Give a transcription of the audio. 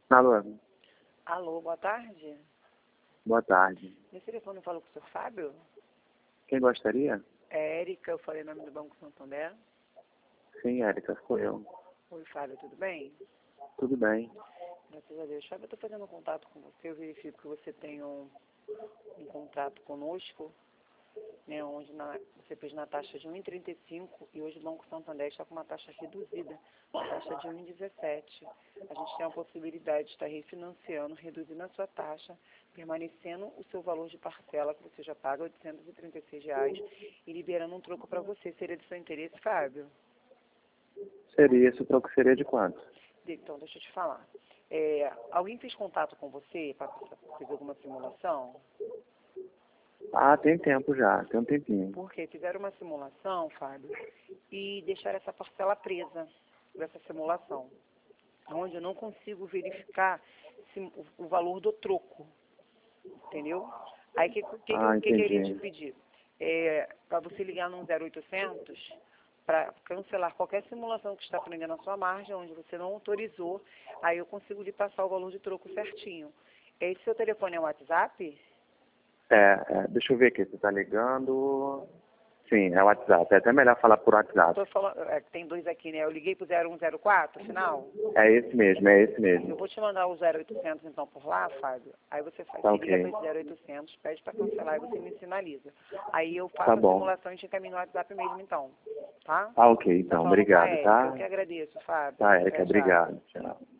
Alô, Alô, boa tarde. boa tarde. Nesse telefone eu falo com o senhor Fábio? Quem gostaria? É Érica, eu falei em nome do Banco Santander. Sim, Érica, sou eu. Oi, Fábio, tudo bem? Tudo bem. Graças a Deus. Fábio, eu estou fazendo um contato com você, eu verifico que você tem um contrato conosco, né, onde você fez na taxa de 1,35 e hoje o Banco Santander está com uma taxa reduzida, uma taxa de 1,17. A gente tem a possibilidade de estar refinanciando, reduzindo a sua taxa, permanecendo o seu valor de parcela, que você já paga R$ 836, e liberando um troco para você. Seria de seu interesse, Fábio? Seria, esse troco seria de quanto? Então, deixa eu te falar. Alguém fez contato com você para fazer alguma simulação? Ah, tem tempo já, tem um tempinho. Porque fizeram uma simulação, Fábio, e deixaram essa parcela presa dessa simulação, onde eu não consigo verificar o valor do troco, entendeu? Aí, o que eu queria te Entendi. pedir? Para você ligar no 0800 para cancelar qualquer simulação que está prendendo a sua margem, onde você não autorizou, aí eu consigo lhe passar o valor de troco certinho. Esse seu telefone é o WhatsApp? Deixa eu ver aqui, você tá ligando... Sim, é o WhatsApp, é até melhor falar por WhatsApp. Tô falando, tem dois aqui, né? Eu liguei pro 0104, final. É esse mesmo, é esse Eu mesmo. vou te mandar o 0800 então por lá, Fábio. Aí você faz, Tá você liga ok. para esse 0800, pede para cancelar e você me sinaliza. Aí eu Tá faço a bom. simulação e te encaminho no WhatsApp mesmo então, tá? Ah, ok, Tá então, falando com a obrigado, Érica. Eu tá? que agradeço, Fábio. Tá, Érica, Tchau, tchau. obrigado. Tchau.